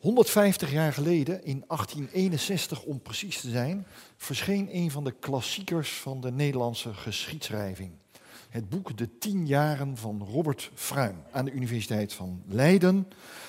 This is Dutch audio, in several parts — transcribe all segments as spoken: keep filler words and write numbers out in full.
honderdvijftig jaar geleden, in achttien eenenzestig om precies te zijn, verscheen een van de klassiekers van de Nederlandse geschiedschrijving. Het boek De Tien Jaren van Robert Fruin aan de Universiteit van Leiden.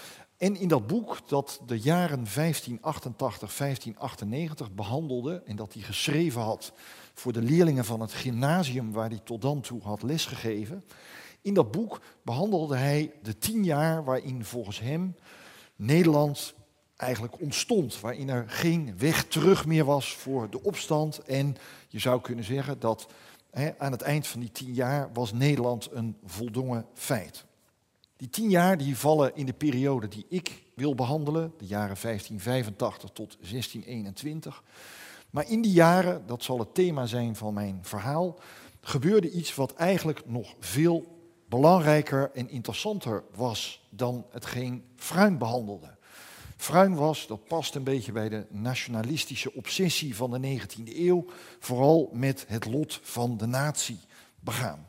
En in dat boek dat de jaren vijftien achtentachtig, vijftien achtennegentig behandelde en dat hij geschreven had voor de leerlingen van het gymnasium waar hij tot dan toe had lesgegeven. In dat boek behandelde hij de tien jaar waarin volgens hem Nederland eigenlijk ontstond, waarin er geen weg terug meer was voor de opstand. En je zou kunnen zeggen dat he, aan het eind van die tien jaar was Nederland een voldongen feit. Die tien jaar die vallen in de periode die ik wil behandelen, de jaren vijftien vijfentachtig tot zestien eenentwintig. Maar in die jaren, dat zal het thema zijn van mijn verhaal, gebeurde iets wat eigenlijk nog veel belangrijker en interessanter was dan hetgeen Fruin behandelde. Fruin was, dat past een beetje bij de nationalistische obsessie van de negentiende eeuw, vooral met het lot van de natie begaan.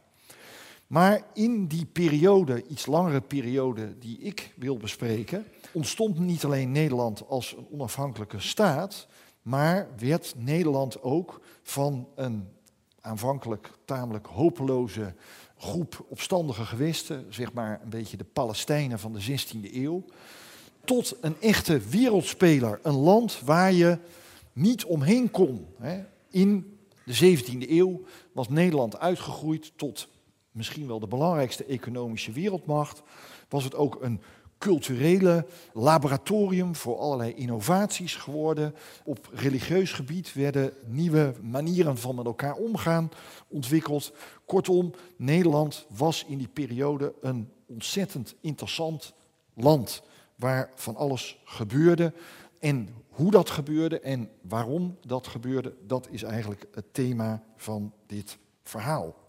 Maar in die periode, iets langere periode die ik wil bespreken, ontstond niet alleen Nederland als een onafhankelijke staat, maar werd Nederland ook van een aanvankelijk tamelijk hopeloze groep opstandige gewesten, zeg maar een beetje de Palestijnen van de zestiende eeuw, tot een echte wereldspeler, een land waar je niet omheen kon. In de zeventiende eeuw was Nederland uitgegroeid tot misschien wel de belangrijkste economische wereldmacht. Was het ook een culturele laboratorium voor allerlei innovaties geworden. Op religieus gebied werden nieuwe manieren van met elkaar omgaan ontwikkeld. Kortom, Nederland was in die periode een ontzettend interessant land waar van alles gebeurde. En hoe dat gebeurde en waarom dat gebeurde, dat is eigenlijk het thema van dit verhaal.